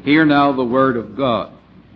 Hear now the word of God.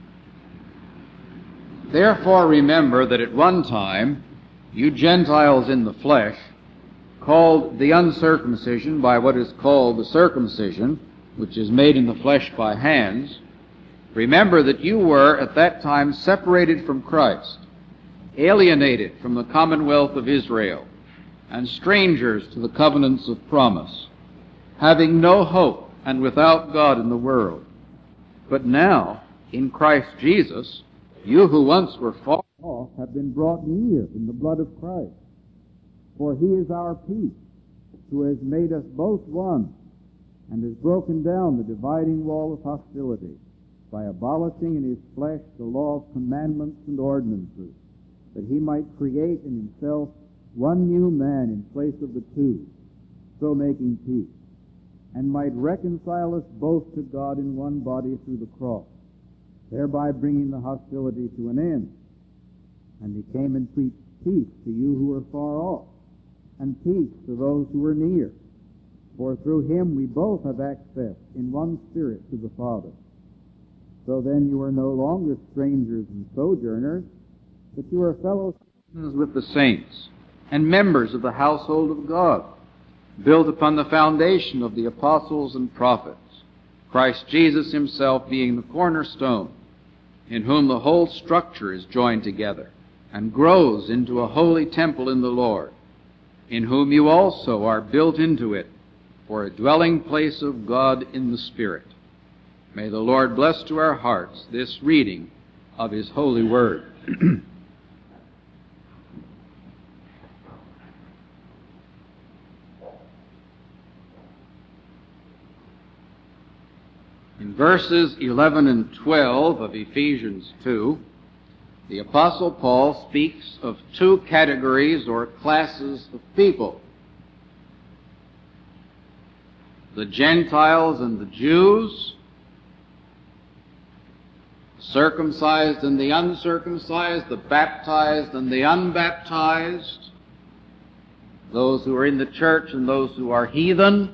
Therefore remember that at one time you Gentiles in the flesh, called the uncircumcision by what is called the circumcision, which is made in the flesh by hands, remember that you were at that time separated from Christ, alienated from the commonwealth of Israel, and strangers to the covenants of promise, having no hope and without God in the world. But now, in Christ Jesus, you who once were far off have been brought near in the blood of Christ. For he is our peace, who has made us both one, and has broken down the dividing wall of hostility, by abolishing in his flesh the law of commandments and ordinances, that he might create in himself one new man in place of the two, so making peace, and might reconcile us both to God in one body through the cross, thereby bringing the hostility to an end. And he came and preached peace to you who were far off, and peace to those who were near. For through him we both have access in one Spirit to the Father. So then you are no longer strangers and sojourners, but you are fellow citizens with the saints, and members of the household of God, built upon the foundation of the apostles and prophets, Christ Jesus himself being the cornerstone, in whom the whole structure is joined together, and grows into a holy temple in the Lord, in whom you also are built into it, for a dwelling place of God in the Spirit. May the Lord bless to our hearts this reading of his holy word. In verses 11 and 12 of Ephesians 2, the Apostle Paul speaks of two categories or classes of people: the Gentiles and the Jews, the circumcised and the uncircumcised, the baptized and the unbaptized, those who are in the church and those who are heathen.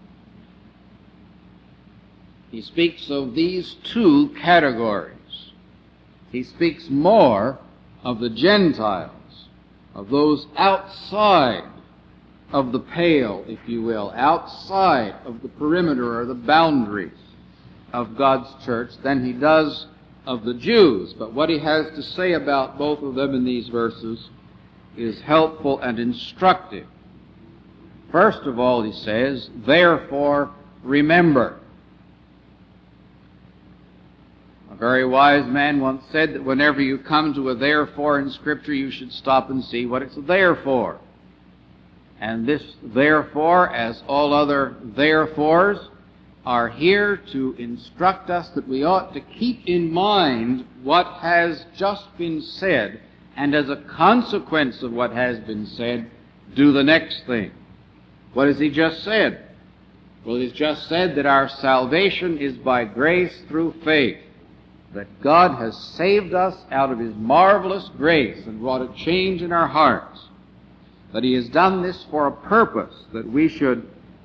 He speaks of these two categories. He speaks more of the Gentiles, of those outside of the pale, if you will, outside of the perimeter or the boundaries of God's church, than he does of the Jews. But what he has to say about both of them in these verses is helpful and instructive. First of all, he says, therefore remember. A very wise man once said that whenever you come to a therefore in Scripture, you should stop and see what it's there for. And this therefore, as all other therefores, are here to instruct us that we ought to keep in mind what has just been said, and as a consequence of what has been said, do the next thing. What has he just said? Well, he's just said that our salvation is by grace through faith, that God has saved us out of his marvelous grace and wrought a change in our hearts, that he has done this for a purpose, that we should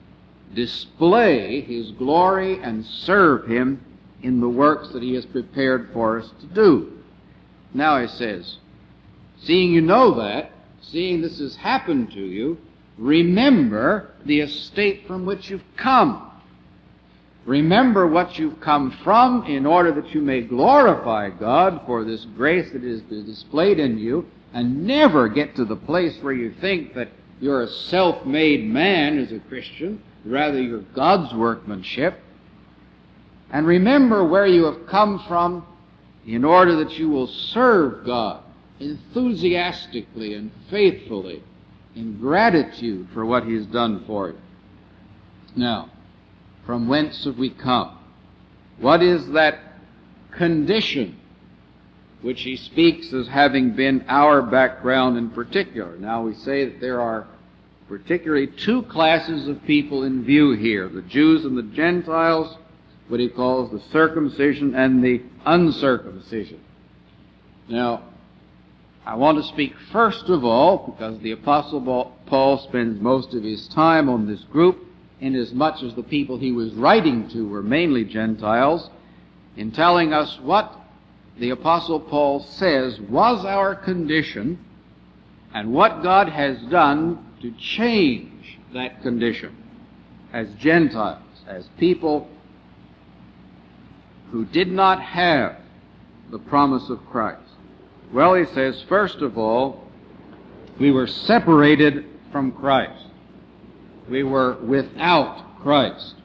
display his glory and serve him in the works that he has prepared for us to do. Now he says, seeing you know that, seeing this has happened to you, remember the estate from which you've come. Remember what you've come from, in order that you may glorify God for this grace that is displayed in you, and never get to the place where you think that you're a self-made man as a Christian. Rather, you're God's workmanship. And remember where you have come from, in order that you will serve God enthusiastically and faithfully in gratitude for what he has done for you. Now, from whence have we come? What is that condition which he speaks as having been our background in particular? Now we say that there are particularly two classes of people in view here, the Jews and the Gentiles, what he calls the circumcision and the uncircumcision. Now, I want to speak first of all, because the Apostle Paul spends most of his time on this group, inasmuch as the people he was writing to were mainly Gentiles, in telling us what the Apostle Paul says was our condition and what God has done to change that condition as Gentiles, as people who did not have the promise of Christ. Well, he says, first of all, we were separated from Christ. We were without Christ.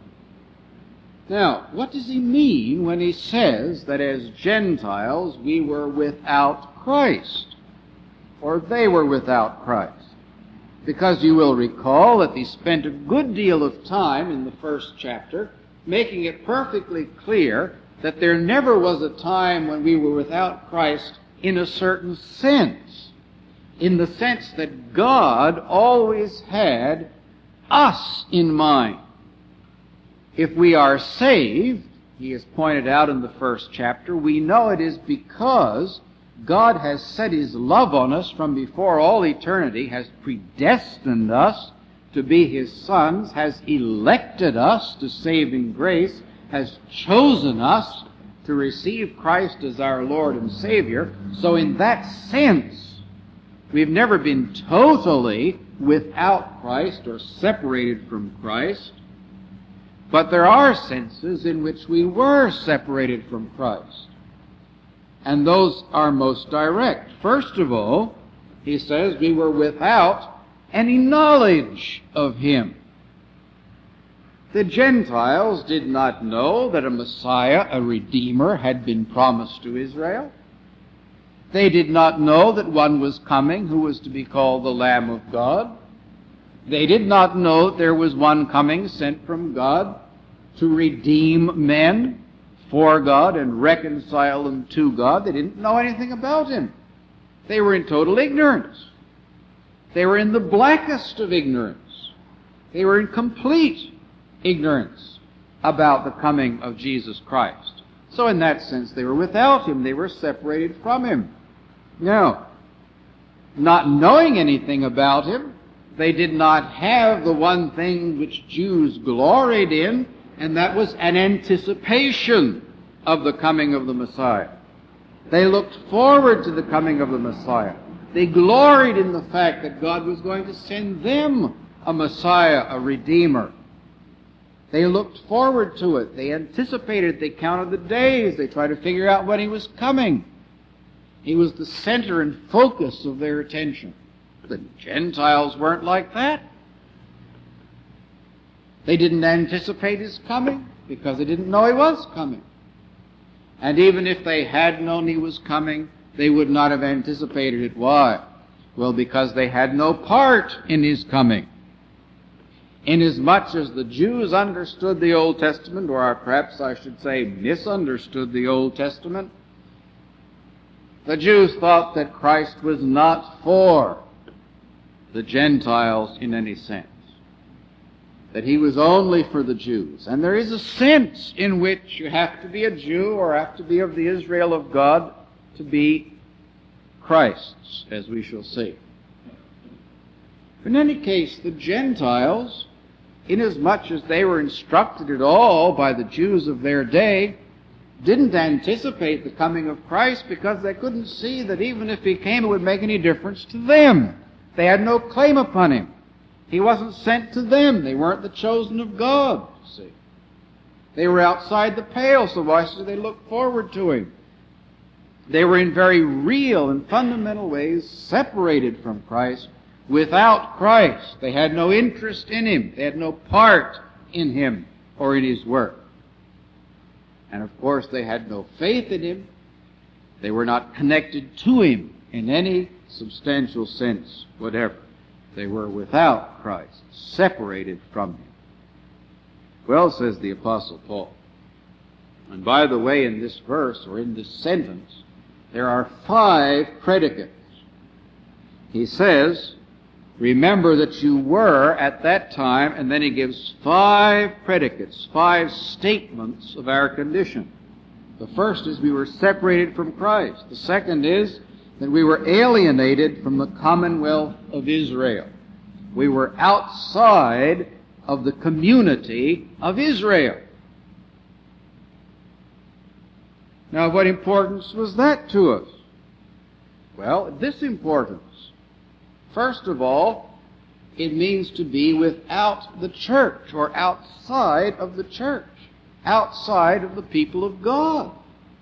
Now, what does he mean when he says that as Gentiles we were without Christ? Or they were without Christ? Because you will recall that he spent a good deal of time in the first chapter making it perfectly clear that there never was a time when we were without Christ in a certain sense. In the sense that God always had us in mind. If we are saved, he has pointed out in the first chapter, we know it is because God has set his love on us from before all eternity, has predestined us to be his sons, has elected us to saving grace, has chosen us to receive Christ as our Lord and Savior. So in that sense, we've never been totally without Christ or separated from Christ. But there are senses in which we were separated from Christ. And those are most direct. First of all, he says we were without any knowledge of him. The Gentiles did not know that a Messiah, a Redeemer, had been promised to Israel. They did not know that one was coming who was to be called the Lamb of God. They did not know that there was one coming sent from God to redeem men for God and reconcile them to God. They didn't know anything about him. They were in total ignorance. They were in the blackest of ignorance. They were in complete ignorance about the coming of Jesus Christ. So in that sense, they were without him. They were separated from him. Now, not knowing anything about him, they did not have the one thing which Jews gloried in, and that was an anticipation of the coming of the Messiah. They looked forward to the coming of the Messiah. They gloried in the fact that God was going to send them a Messiah, a Redeemer. They looked forward to it. They anticipated. They counted the days. They tried to figure out when he was coming. He was the center and focus of their attention. The Gentiles weren't like that. They didn't anticipate his coming because they didn't know he was coming. And even if they had known he was coming, they would not have anticipated it. Why? Well, because they had no part in his coming. Inasmuch as the Jews understood the Old Testament, or perhaps I should say misunderstood the Old Testament, the Jews thought that Christ was not for the Gentiles in any sense, that he was only for the Jews. And there is a sense in which you have to be a Jew or have to be of the Israel of God to be Christ's, as we shall see. In any case, the Gentiles, inasmuch as they were instructed at all by the Jews of their day, didn't anticipate the coming of Christ because they couldn't see that even if he came, it would make any difference to them. They had no claim upon him. He wasn't sent to them. They weren't the chosen of God, you see. They were outside the pale, so why should they look forward to him? They were in very real and fundamental ways separated from Christ, without Christ. They had no interest in him. They had no part in him or in his work. And of course, they had no faith in him. They were not connected to him in any substantial sense whatever. They were without Christ, separated from him. Well, says the Apostle Paul, and by the way, in this verse, or in this sentence, there are 5 predicates. He says, remember that you were at that time, and then he gives 5 predicates, 5 statements of our condition. The first is we were separated from Christ. The second is that we were alienated from the commonwealth of Israel. We were outside of the community of Israel. Now, what importance was that to us? Well, this importance. First of all, it means to be without the church, or outside of the church, outside of the people of God.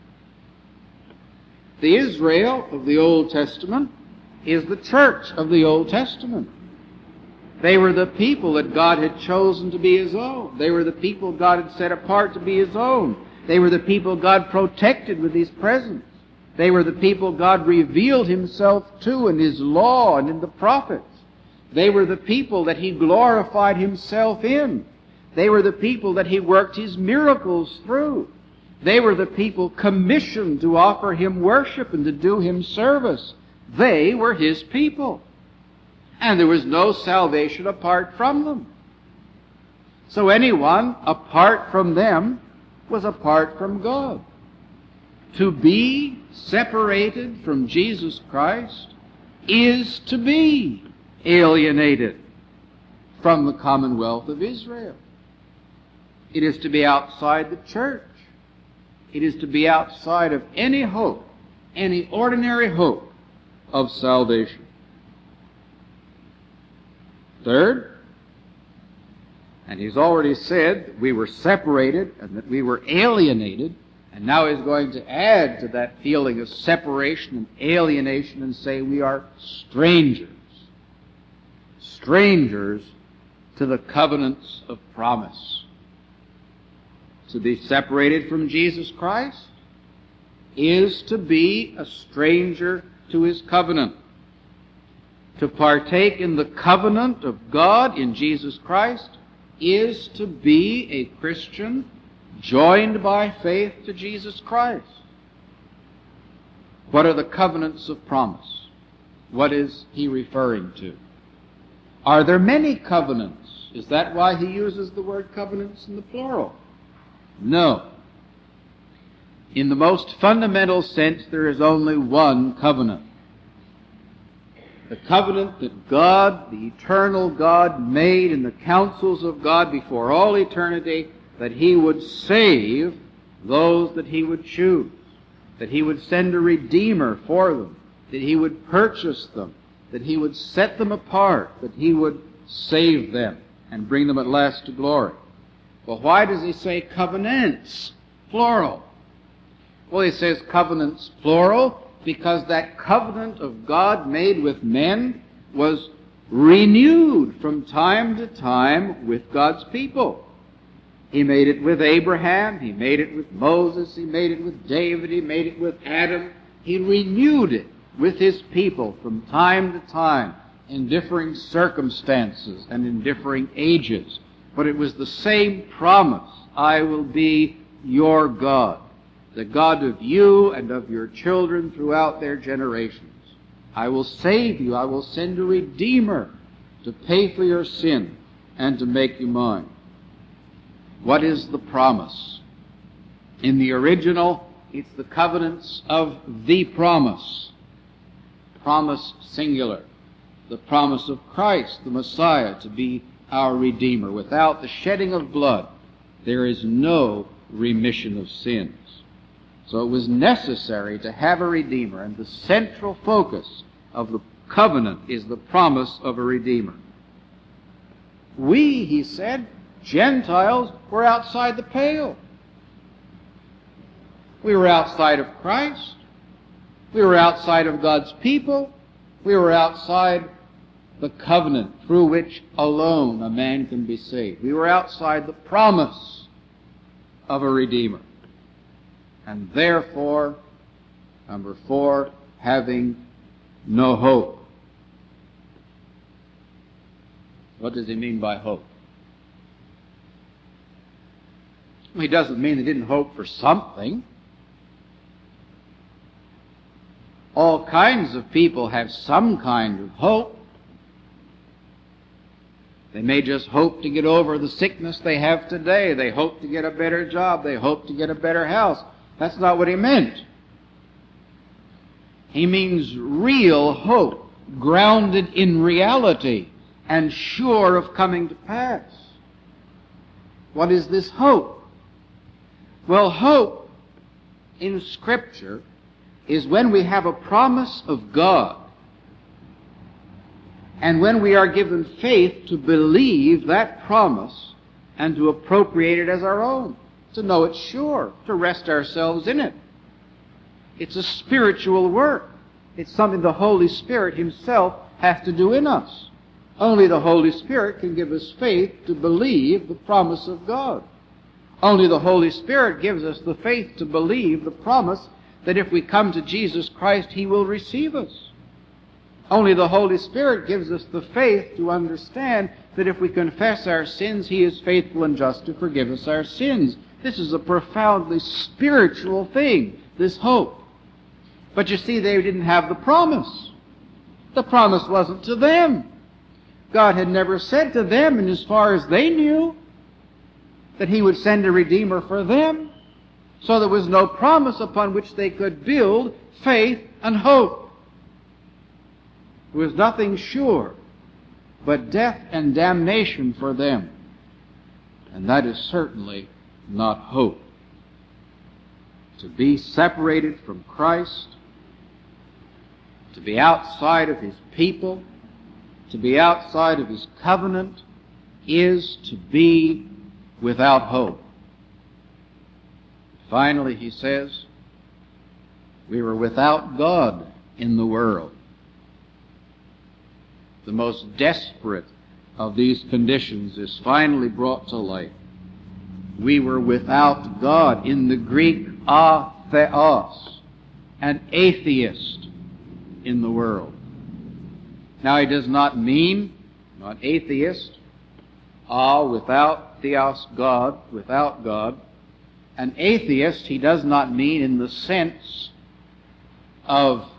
The Israel of the Old Testament is the church of the Old Testament. They were the people that God had chosen to be His own. They were the people God had set apart to be His own. They were the people God protected with His presence. They were the people God revealed Himself to in His law and in the prophets. They were the people that He glorified Himself in. They were the people that He worked His miracles through. They were the people commissioned to offer Him worship and to do Him service. They were His people. And there was no salvation apart from them. So anyone apart from them was apart from God. To be separated from Jesus Christ is to be alienated from the commonwealth of Israel. It is to be outside the church. It is to be outside of any hope, any ordinary hope of salvation. Third, and he's already said that we were separated and that we were alienated, and now he's going to add to that feeling of separation and alienation and say we are strangers. Strangers to the covenants of promise. To be separated from Jesus Christ is to be a stranger to His covenant. To partake in the covenant of God in Jesus Christ is to be a Christian joined by faith to Jesus Christ. What are the covenants of promise? What is he referring to? Are there many covenants? Is that why he uses the word covenants in the plural? No. In the most fundamental sense, there is only one covenant. The covenant that God, the eternal God, made in the counsels of God before all eternity, that He would save those that He would choose, that He would send a Redeemer for them, that He would purchase them, that He would set them apart, that He would save them and bring them at last to glory. Well, why does He say covenants, plural? Well, He says covenants, plural, because that covenant of God made with men was renewed from time to time with God's people. He made it with Abraham, He made it with Moses, He made it with David, He made it with Adam. He renewed it with His people from time to time in differing circumstances and in differing ages. But it was the same promise, I will be your God, the God of you and of your children throughout their generations. I will save you. I will send a Redeemer to pay for your sin and to make you mine. What is the promise? In the original, it's the covenants of the promise. Promise singular. The promise of Christ, the Messiah, to be our Redeemer. Without the shedding of blood, there is no remission of sins. So it was necessary to have a Redeemer, and the central focus of the covenant is the promise of a Redeemer. We, he said, Gentiles, were outside the pale. We were outside of Christ. We were outside of God's people. We were outside the covenant through which alone a man can be saved. We were outside the promise of a Redeemer. And therefore, number 4, having no hope. What does he mean by hope? Well, he doesn't mean they didn't hope for something. All kinds of people have some kind of hope. They may just hope to get over the sickness they have today. They hope to get a better job. They hope to get a better house. That's not what he meant. He means real hope, grounded in reality and sure of coming to pass. What is this hope? Well, hope in Scripture is when we have a promise of God, and when we are given faith to believe that promise and to appropriate it as our own, to know it's sure, to rest ourselves in it. It's a spiritual work. It's something the Holy Spirit Himself has to do in us. Only the Holy Spirit can give us faith to believe the promise of God. Only the Holy Spirit gives us the faith to believe the promise that if we come to Jesus Christ, He will receive us. Only the Holy Spirit gives us the faith to understand that if we confess our sins, He is faithful and just to forgive us our sins. This is a profoundly spiritual thing, this hope. But you see, they didn't have the promise. The promise wasn't to them. God had never said to them, and as far as they knew, that He would send a Redeemer for them. So there was no promise upon which they could build faith and hope. There was nothing sure but death and damnation for them. And that is certainly not hope. To be separated from Christ, to be outside of His people, to be outside of His covenant, is to be without hope. Finally, he says, we were without God in the world. The most desperate of these conditions is finally brought to light. We were without God. In the Greek, atheos, an atheist in the world. Now, he does not mean, not atheist, without theos, God, without God. An atheist, he does not mean in the sense of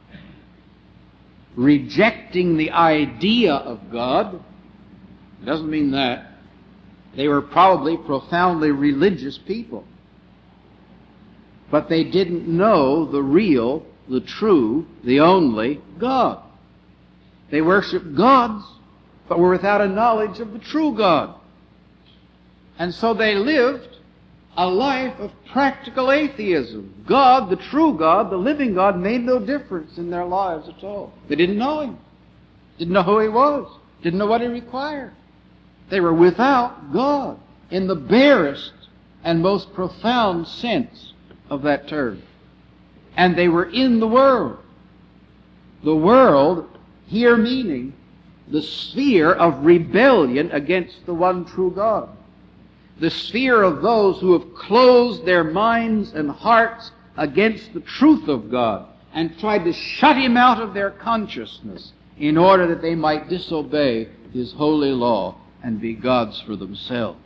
rejecting the idea of God. It doesn't mean that. They were probably profoundly religious people. But they didn't know the real, the true, the only God. They worshiped gods, but were without a knowledge of the true God. And so they lived a life of practical atheism. God, the true God, the living God, made no difference in their lives at all. They didn't know Him. Didn't know who He was. Didn't know what He required. They were without God in the barest and most profound sense of that term. And they were in the world. The world, here meaning the sphere of rebellion against the one true God. The sphere of those who have closed their minds and hearts against the truth of God and tried to shut Him out of their consciousness in order that they might disobey His holy law and be gods for themselves.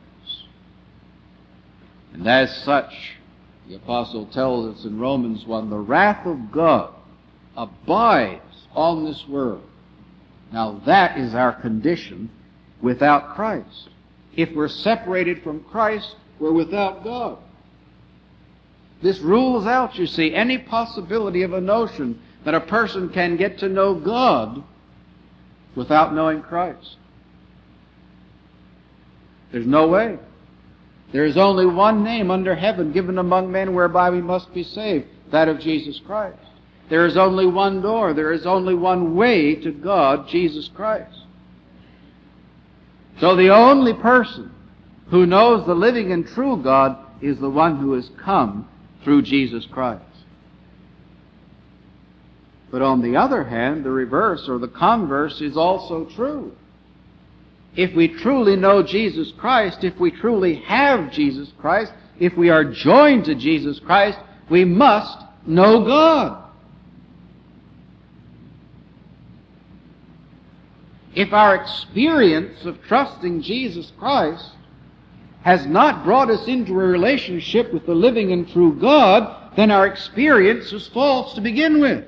And as such, the Apostle tells us in Romans 1, the wrath of God abides on this world. Now that is our condition without Christ. If we're separated from Christ, we're without God. This rules out, you see, any possibility of a notion that a person can get to know God without knowing Christ. There's no way. There is only one name under heaven given among men whereby we must be saved, that of Jesus Christ. There is only one door. There is only one way to God, Jesus Christ. So the only person who knows the living and true God is the one who has come through Jesus Christ. But on the other hand, the reverse or the converse is also true. If we truly know Jesus Christ, if we truly have Jesus Christ, if we are joined to Jesus Christ, we must know God. If our experience of trusting Jesus Christ has not brought us into a relationship with the living and true God, then our experience is false to begin with.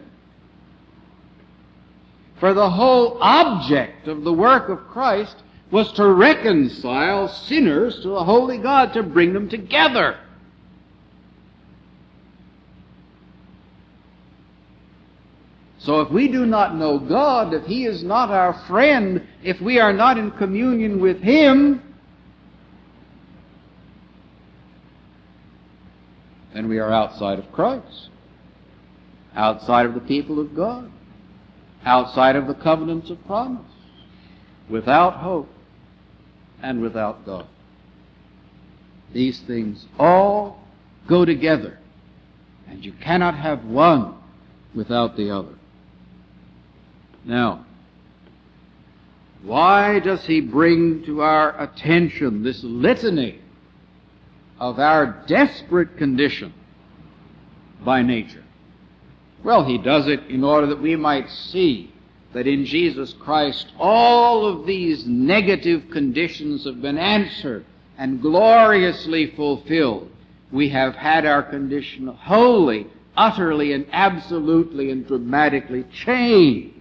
For the whole object of the work of Christ was to reconcile sinners to a holy God, to bring them together. So if we do not know God, if He is not our friend, if we are not in communion with Him, then we are outside of Christ, outside of the people of God, outside of the covenants of promise, without hope and without God. These things all go together, and you cannot have one without the other. Now, why does he bring to our attention this litany of our desperate condition by nature? Well, he does it in order that we might see that in Jesus Christ all of these negative conditions have been answered and gloriously fulfilled. We have had our condition wholly, utterly, and absolutely and dramatically changed.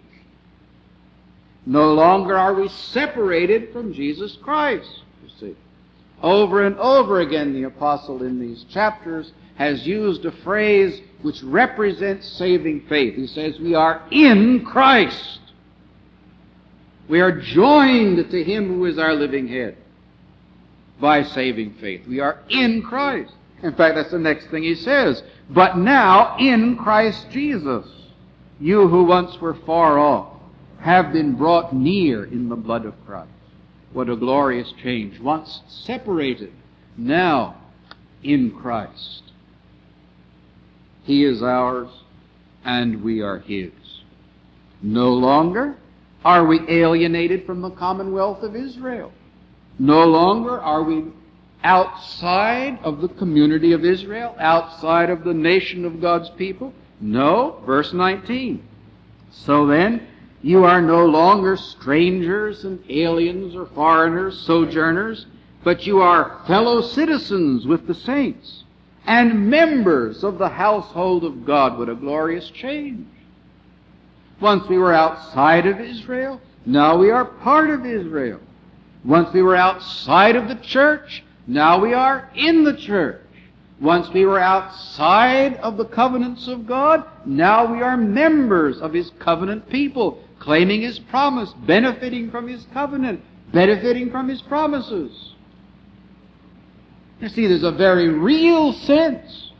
No longer are we separated from Jesus Christ, you see. Over and over again, the apostle in these chapters has used a phrase which represents saving faith. He says, we are in Christ. We are joined to Him who is our living head by saving faith. We are in Christ. In fact, that's the next thing he says. But now in Christ Jesus, you who once were far off have been brought near in the blood of Christ. What a glorious change. Once separated, now in Christ. He is ours, and we are His. No longer are we alienated from the commonwealth of Israel. No longer are we outside of the community of Israel, outside of the nation of God's people. No, verse 19. So then, you are no longer strangers and aliens or foreigners, sojourners, but you are fellow citizens with the saints and members of the household of God. What a glorious change. Once we were outside of Israel, now we are part of Israel. Once we were outside of the church, now we are in the church. Once we were outside of the covenants of God, now we are members of His covenant people, claiming His promise, benefiting from His covenant, benefiting from His promises. You see, there's a very real sense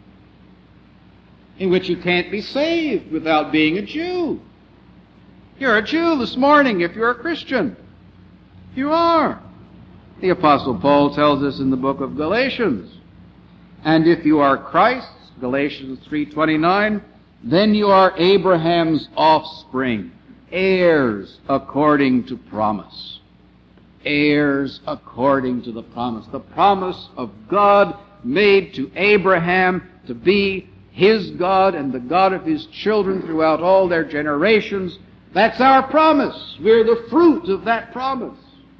in which you can't be saved without being a Jew. You're a Jew this morning if you're a Christian. You are. The Apostle Paul tells us in the book of Galatians, and if you are Christ's, Galatians 3:29, then you are Abraham's offspring, heirs according to promise. Heirs according to the promise. The promise of God made to Abraham to be his God and the God of his children throughout all their generations. That's our promise. We're the fruit of that promise.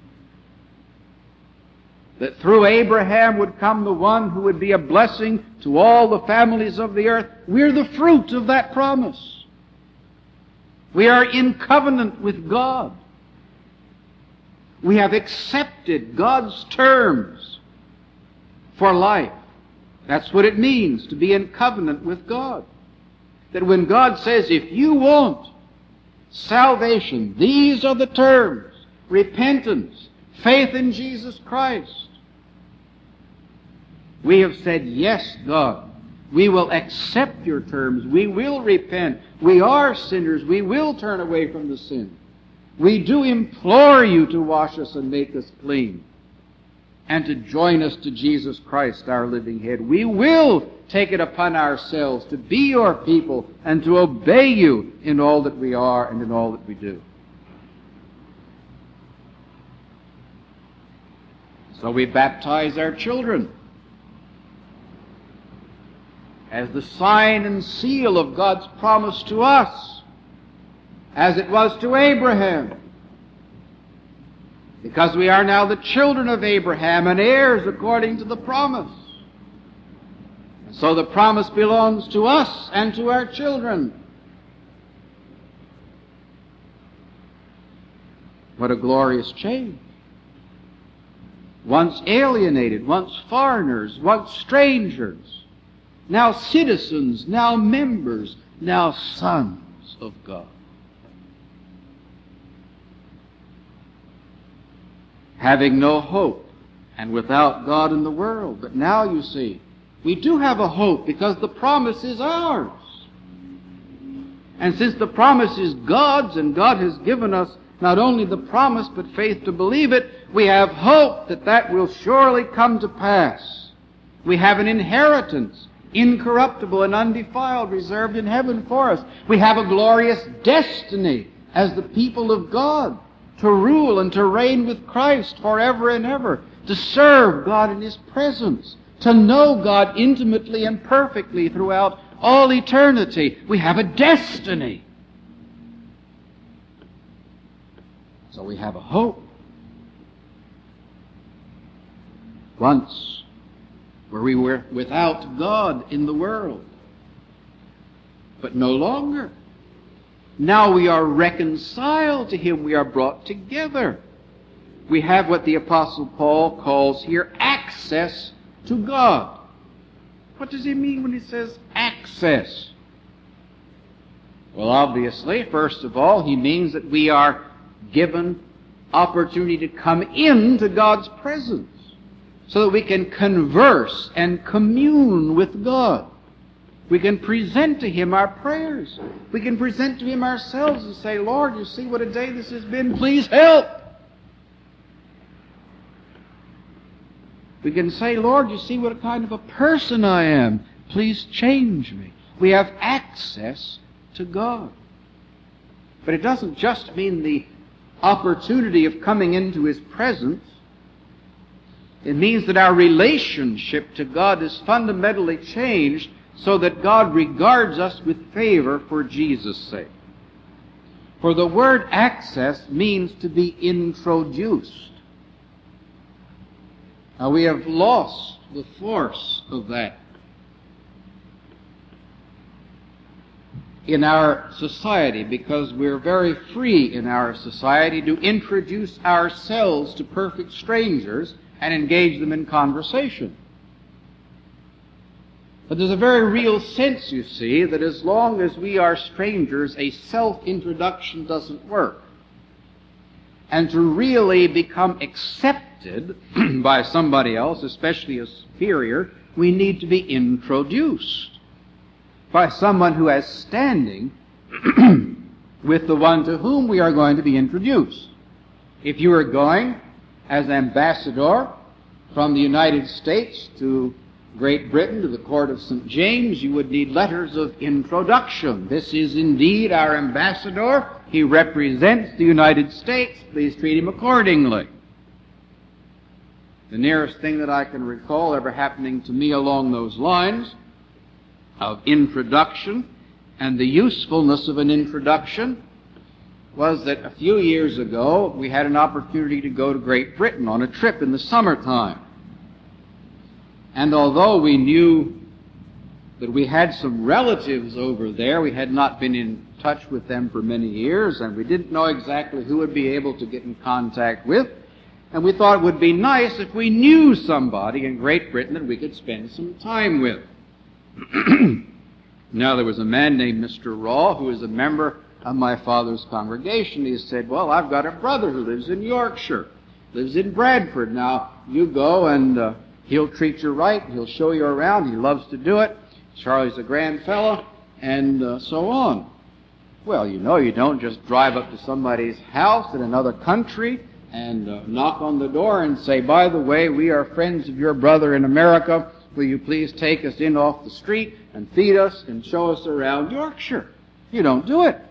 That through Abraham would come the one who would be a blessing to all the families of the earth. We're the fruit of that promise. We are in covenant with God. We have accepted God's terms for life. That's what it means to be in covenant with God. That when God says, if you want salvation, these are the terms: repentance, faith in Jesus Christ. We have said, yes, God, we will accept your terms. We will repent. We are sinners. We will turn away from the sin. We do implore you to wash us and make us clean and to join us to Jesus Christ, our living head. We will take it upon ourselves to be your people and to obey you in all that we are and in all that we do. So we baptize our children as the sign and seal of God's promise to us, as it was to Abraham. Because we are now the children of Abraham and heirs according to the promise. And so the promise belongs to us and to our children. What a glorious change. Once alienated, once foreigners, once strangers, now citizens, now members, now sons of God. Having no hope and without God in the world. But now you see, We do have a hope because the promise is ours. And since the promise is God's, and God has given us not only the promise but faith to believe it, we have hope that that will surely come to pass. We have an inheritance, incorruptible and undefiled, reserved in heaven for us. We have a glorious destiny as the people of God, to rule and to reign with Christ forever and ever, to serve God in His presence, to know God intimately and perfectly throughout all eternity. We have a destiny. So we have a hope. Once we were without God in the world, but no longer. Now we are reconciled to Him. We are brought together. We have what the Apostle Paul calls here access to God. What does he mean when he says access? Well, obviously, first of all, he means that we are given opportunity to come into God's presence so that we can converse and commune with God. We can present to Him our prayers. We can present to Him ourselves and say, Lord, you see what a day this has been. Please help. We can say, Lord, you see what kind of a person I am. Please change me. We have access to God. But it doesn't just mean the opportunity of coming into His presence. It means that our relationship to God is fundamentally changed so that God regards us with favor for Jesus' sake. For the word access means to be introduced. Now we have lost the force of that in our society because we're very free in our society to introduce ourselves to perfect strangers and engage them in conversation. But there's a very real sense, you see, that as long as we are strangers, a self-introduction doesn't work. And to really become accepted by somebody else, especially a superior, we need to be introduced by someone who has standing with the one to whom we are going to be introduced. If you are going as ambassador from the United States to Great Britain, to the court of St. James, you would need letters of introduction. This is indeed our ambassador. He represents the United States. Please treat him accordingly. The nearest thing that I can recall ever happening to me along those lines of introduction and the usefulness of an introduction was that a few years ago we had an opportunity to go to Great Britain on a trip in the summertime. And although we knew that we had some relatives over there, we had not been in touch with them for many years, and we didn't know exactly who would be able to get in contact with. And we thought it would be nice if we knew somebody in Great Britain that we could spend some time with. Now, there was a man named Mr. Raw who was a member of my father's congregation. He said, well, I've got a brother who lives in Yorkshire, lives in Bradford. Now, you go and he'll treat you right. He'll show you around. He loves to do it. Charlie's a grand fellow, and so on. Well, you know, you don't just drive up to somebody's house in another country and knock on the door and say, by the way, we are friends of your brother in America. Will you please take us in off the street and feed us and show us around Yorkshire? You don't do it.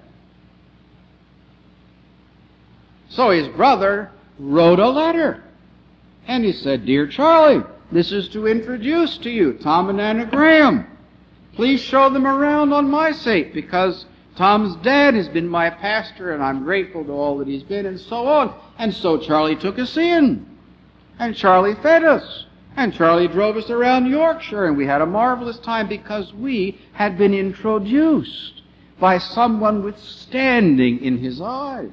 So his brother wrote a letter. And he said, Dear Charlie, this is to introduce to you Tom and Anna Graham. Please show them around on my sake, because Tom's dad has been my pastor, and I'm grateful to all that he's been, and so on. And so Charlie took us in. And Charlie fed us. And Charlie drove us around Yorkshire, and we had a marvelous time because we had been introduced by someone with standing in his eyes.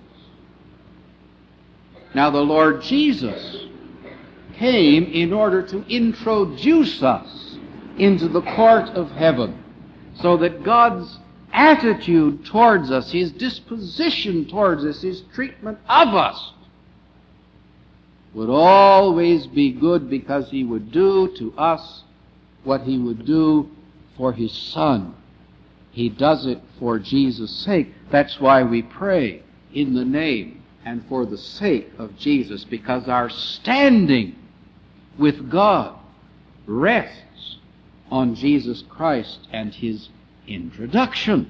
Now, the Lord Jesus came in order to introduce us into the court of heaven, so that God's attitude towards us, His disposition towards us, His treatment of us would always be good, because He would do to us what he would do for his Son. He does it for Jesus' sake. That's why we pray in the name and for the sake of Jesus, because our standing with God rests on Jesus Christ and his introduction.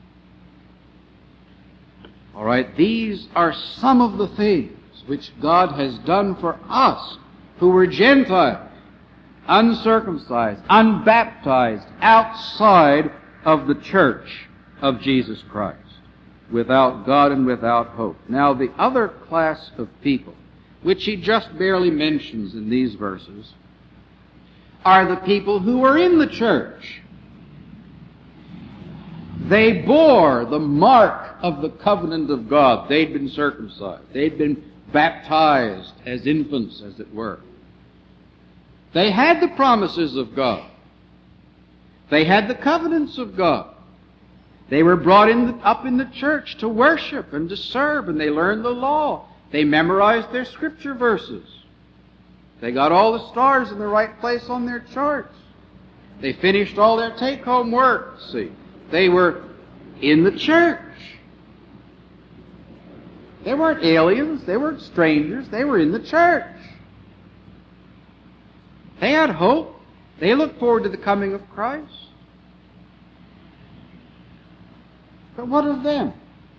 All right, these are some of the things which God has done for us who were Gentiles, uncircumcised, unbaptized, outside of the church of Jesus Christ, without God and without hope. Now, the other class of people, which he just barely mentions in these verses, are the people who were in the church. They bore the mark of the covenant of God. They'd been circumcised. They'd been baptized as infants, as it were. They had the promises of God. They had the covenants of God. They were brought up in the church to worship and to serve, and they learned the law. They memorized their scripture verses. They got all the stars in the right place on their charts. They finished all their take-home work, see. They were in the church. They weren't aliens. They weren't strangers. They were in the church. They had hope. They looked forward to the coming of Christ. But what of them?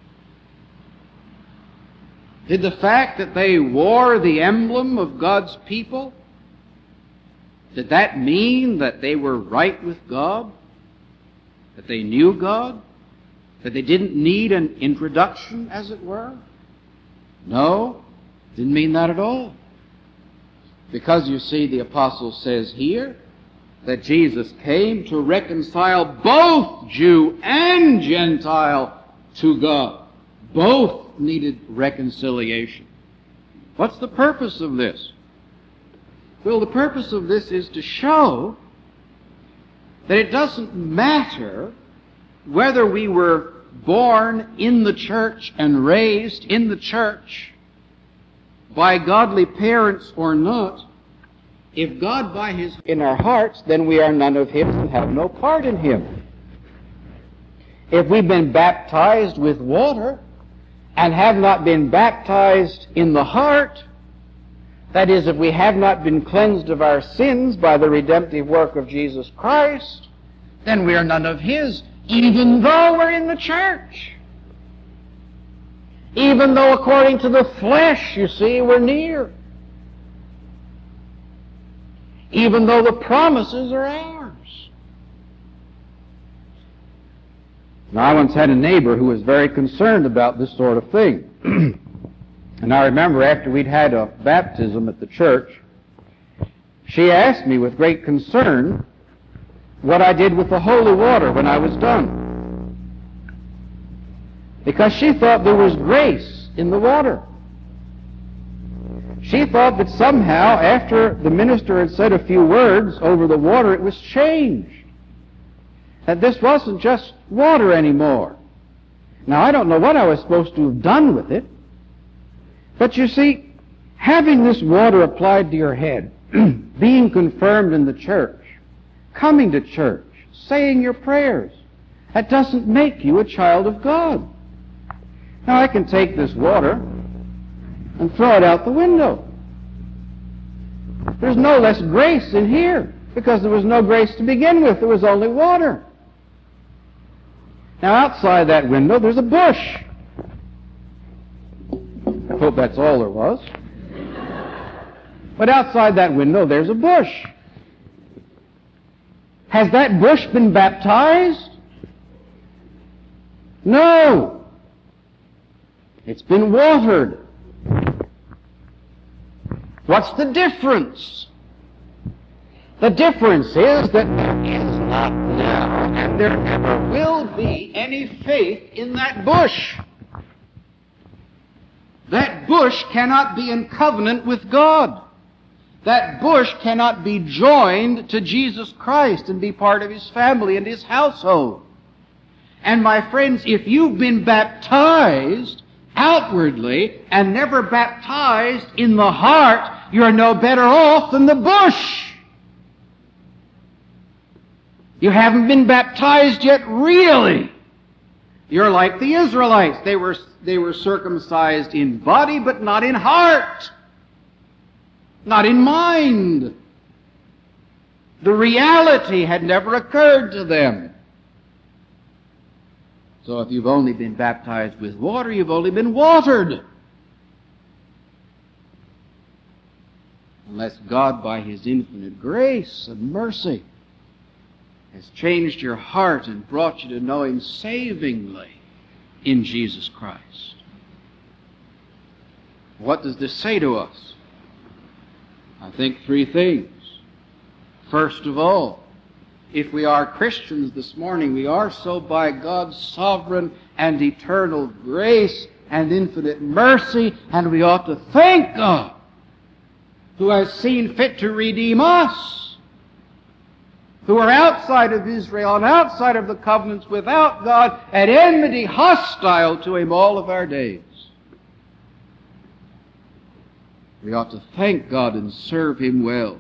Did the fact that they wore the emblem of God's people, did that mean that they were right with God? That they knew God? That they didn't need an introduction, as it were? No, didn't mean that at all. Because, you see, the apostle says here that Jesus came to reconcile both Jew and Gentile to God. Both needed reconciliation. What's the purpose of this? Well, the purpose of this is to show that it doesn't matter whether we were born in the church and raised in the church by godly parents or not. If God by his in our hearts, then we are none of his and have no part in him. If we've been baptized with water and have not been baptized in the heart, that is, if we have not been cleansed of our sins by the redemptive work of Jesus Christ, then we are none of his, even though we're in the church. Even though according to the flesh, you see, we're near. Even though the promises are ours. Now, I once had a neighbor who was very concerned about this sort of thing. And I remember after we'd had a baptism at the church, she asked me with great concern what I did with the holy water when I was done. Because she thought there was grace in the water. She thought that somehow, after the minister had said a few words over the water, it was changed. That this wasn't just water anymore. Now, I don't know what I was supposed to have done with it, but you see, having this water applied to your head, being confirmed in the church, coming to church, saying your prayers, that doesn't make you a child of God. Now, I can take this water and throw it out the window. There's no less grace in here, because there was no grace to begin with. There was only water. Now, outside that window, there's a bush. I hope that's all there was. But outside that window, there's a bush. Has that bush been baptized? No. It's been watered. What's the difference? The difference is that there is not now, and there never will be, any faith in that bush. That bush cannot be in covenant with God. That bush cannot be joined to Jesus Christ and be part of his family and his household. And my friends, if you've been baptized outwardly and never baptized in the heart, you're no better off than the bush. You haven't been baptized yet, really. You're like the Israelites. They were circumcised in body, but not in heart. Not in mind. The reality had never occurred to them. So if you've only been baptized with water, you've only been watered. Unless God, by His infinite grace and mercy, has changed your heart and brought you to know Him savingly in Jesus Christ. What does this say to us? I think three things. First of all, if we are Christians this morning, we are so by God's sovereign and eternal grace and infinite mercy, and we ought to thank God who has seen fit to redeem us, who are outside of Israel and outside of the covenants, without God, at enmity, hostile to Him all of our days. We ought to thank God and serve Him well.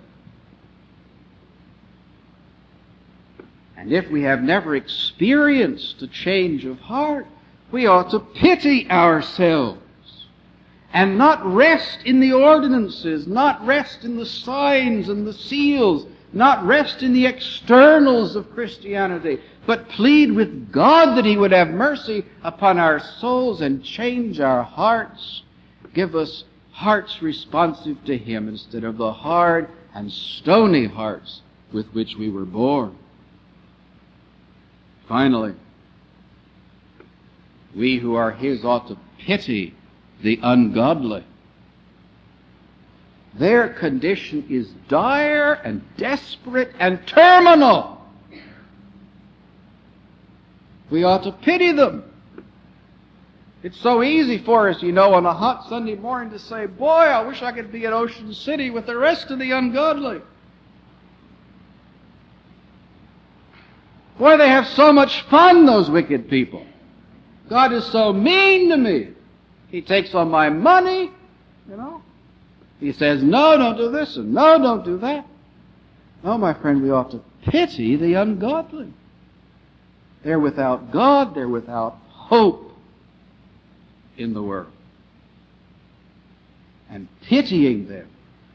And if we have never experienced a change of heart, we ought to pity ourselves and not rest in the ordinances, not rest in the signs and the seals, not rest in the externals of Christianity, but plead with God that He would have mercy upon our souls and change our hearts, give us hearts responsive to Him instead of the hard and stony hearts with which we were born. Finally, we who are His ought to pity the ungodly. Their condition is dire and desperate and terminal. We ought to pity them. It's so easy for us, on a hot Sunday morning to say, boy, I wish I could be at Ocean City with the rest of the ungodly. Boy, they have so much fun, those wicked people. God is so mean to me. He takes all my money, He says, no, don't do this, and no, don't do that. No, my friend, we ought to pity the ungodly. They're without God, they're without hope in the world. And pitying them,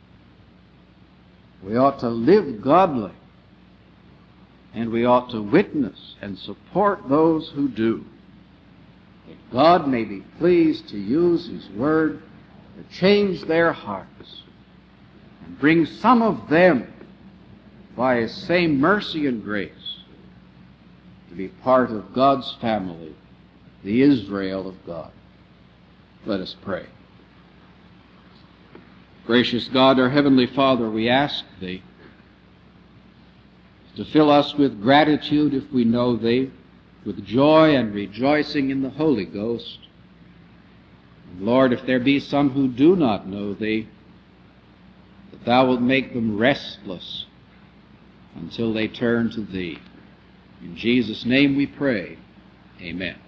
we ought to live godly, and we ought to witness and support those who do, that God may be pleased to use His Word to change their hearts and bring some of them, by His same mercy and grace, to be part of God's family, the Israel of God. Let us pray. Gracious God, our Heavenly Father, we ask Thee to fill us with gratitude if we know Thee, with joy and rejoicing in the Holy Ghost. And Lord, if there be some who do not know Thee, that Thou wilt make them restless until they turn to Thee. In Jesus' name we pray. Amen.